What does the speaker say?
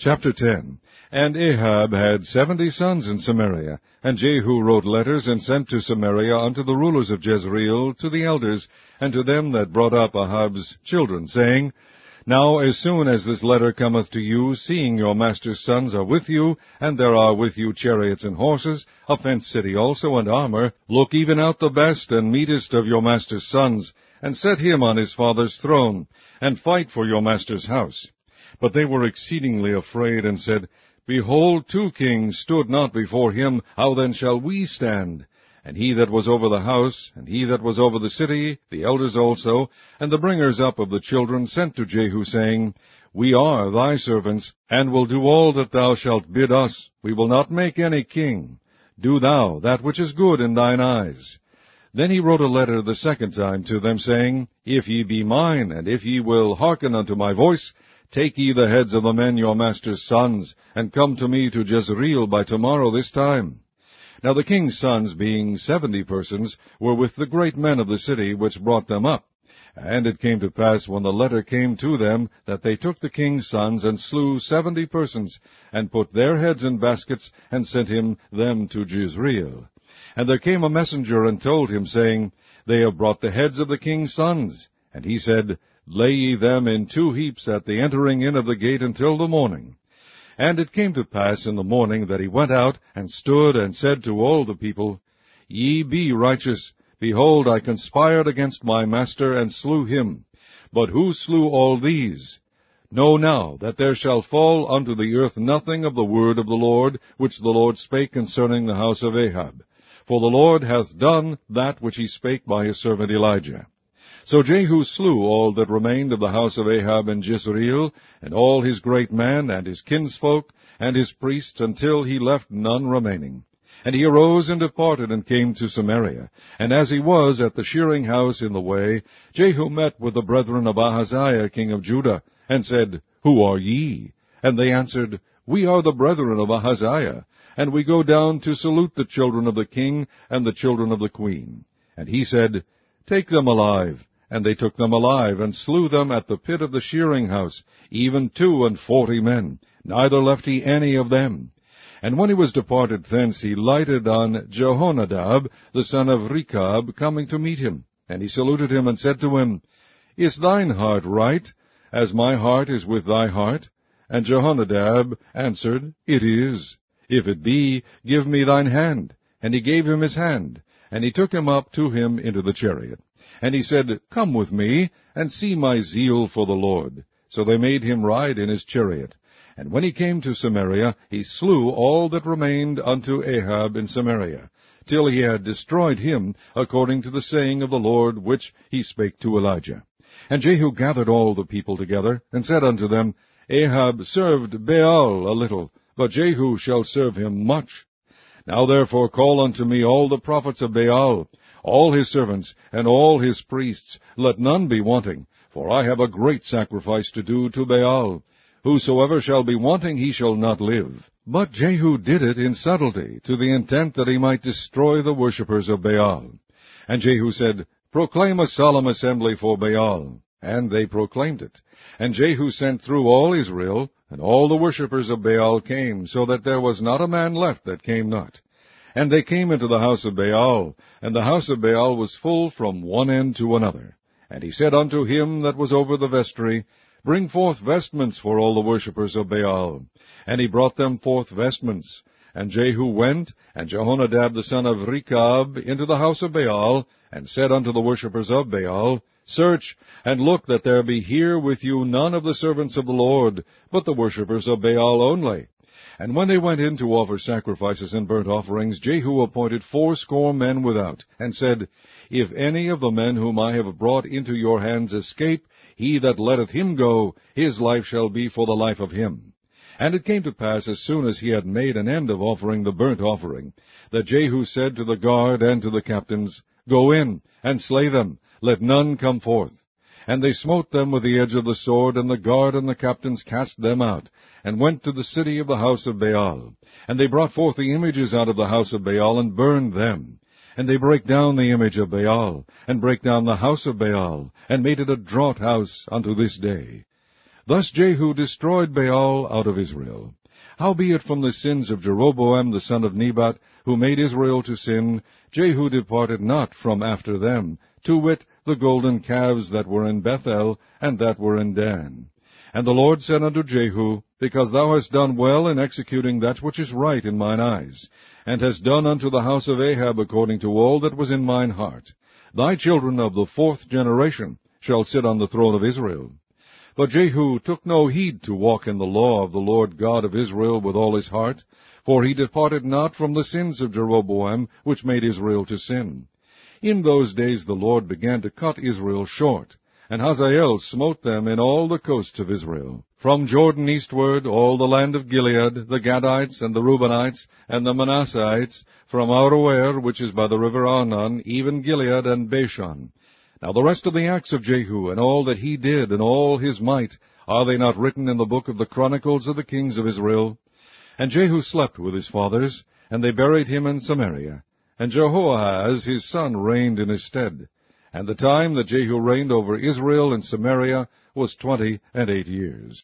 Chapter 10. And Ahab had 70 sons in Samaria, and Jehu wrote letters and sent to Samaria unto the rulers of Jezreel, to the elders, and to them that brought up Ahab's children, saying, Now as soon as this letter cometh to you, seeing your master's sons are with you, and there are with you chariots and horses, a fenced city also, and armor, look even out the best and meetest of your master's sons, and set him on his father's throne, and fight for your master's house. But they were exceedingly afraid, and said, Behold, 2 kings stood not before him, how then shall we stand? And he that was over the house, and he that was over the city, the elders also, and the bringers up of the children, sent to Jehu, saying, We are thy servants, and will do all that thou shalt bid us. We will not make any king. Do thou that which is good in thine eyes. Then he wrote a letter the second time to them, saying, If ye be mine, and if ye will hearken unto my voice, take ye the heads of the men your master's sons, and come to me to Jezreel by tomorrow this time. Now the king's sons, being 70 persons, were with the great men of the city, which brought them up. And it came to pass, when the letter came to them, that they took the king's sons, and slew 70 persons, and put their heads in baskets, and sent them to Jezreel. And there came a messenger, and told him, saying, They have brought the heads of the king's sons. And he said, Lay ye them in 2 heaps at the entering in of the gate until the morning. And it came to pass in the morning that he went out, and stood, and said to all the people, Ye be righteous. Behold, I conspired against my master, and slew him. But who slew all these? Know now that there shall fall unto the earth nothing of the word of the Lord, which the Lord spake concerning the house of Ahab. For the Lord hath done that which he spake by his servant Elijah. So Jehu slew all that remained of the house of Ahab in Jezreel, and all his great men, and his kinsfolk, and his priests, until he left none remaining. And he arose and departed, and came to Samaria. And as he was at the shearing house in the way, Jehu met with the brethren of Ahaziah king of Judah, and said, Who are ye? And they answered, We are the brethren of Ahaziah, and we go down to salute the children of the king and the children of the queen. And he said, Take them alive. And they took them alive, and slew them at the pit of the shearing house, even 42 men, neither left he any of them. And when he was departed thence, he lighted on Jehonadab, the son of Rechab, coming to meet him. And he saluted him, and said to him, Is thine heart right, as my heart is with thy heart? And Jehonadab answered, It is. If it be, give me thine hand. And he gave him his hand, and he took him up to him into the chariot. And he said, Come with me, and see my zeal for the Lord. So they made him ride in his chariot. And when he came to Samaria, he slew all that remained unto Ahab in Samaria, till he had destroyed him, according to the saying of the Lord, which he spake to Elijah. And Jehu gathered all the people together, and said unto them, Ahab served Baal a little, but Jehu shall serve him much. Now therefore call unto me all the prophets of Baal, all his servants, and all his priests, let none be wanting, for I have a great sacrifice to do to Baal. Whosoever shall be wanting, he shall not live. But Jehu did it in subtlety, to the intent that he might destroy the worshippers of Baal. And Jehu said, Proclaim a solemn assembly for Baal. And they proclaimed it. And Jehu sent through all Israel, and all the worshippers of Baal came, so that there was not a man left that came not. And they came into the house of Baal, and the house of Baal was full from one end to another. And he said unto him that was over the vestry, Bring forth vestments for all the worshippers of Baal. And he brought them forth vestments. And Jehu went, and Jehonadab the son of Rechab, into the house of Baal, and said unto the worshippers of Baal, Search, and look that there be here with you none of the servants of the Lord, but the worshippers of Baal only. And when they went in to offer sacrifices and burnt offerings, Jehu appointed 80 men without, and said, If any of the men whom I have brought into your hands escape, he that letteth him go, his life shall be for the life of him. And it came to pass, as soon as he had made an end of offering the burnt offering, that Jehu said to the guard and to the captains, Go in, and slay them, let none come forth. And they smote them with the edge of the sword, and the guard and the captains cast them out, and went to the city of the house of Baal. And they brought forth the images out of the house of Baal, and burned them. And they brake down the image of Baal, and brake down the house of Baal, and made it a draught house unto this day. Thus Jehu destroyed Baal out of Israel. Howbeit from the sins of Jeroboam the son of Nebat, who made Israel to sin, Jehu departed not from after them, to wit, the golden calves that were in Bethel, and that were in Dan. And the Lord said unto Jehu, Because thou hast done well in executing that which is right in mine eyes, and hast done unto the house of Ahab according to all that was in mine heart, thy children of the 4th generation shall sit on the throne of Israel. But Jehu took no heed to walk in the law of the Lord God of Israel with all his heart, for he departed not from the sins of Jeroboam, which made Israel to sin. In those days the Lord began to cut Israel short, and Hazael smote them in all the coasts of Israel. From Jordan eastward, all the land of Gilead, the Gadites, and the Reubenites, and the Manasseites, from Aroer, which is by the river Arnon, even Gilead and Bashan. Now the rest of the acts of Jehu, and all that he did, and all his might, are they not written in the book of the Chronicles of the kings of Israel? And Jehu slept with his fathers, and they buried him in Samaria. And Jehoahaz his son reigned in his stead. And the time that Jehu reigned over Israel and Samaria was 28 years.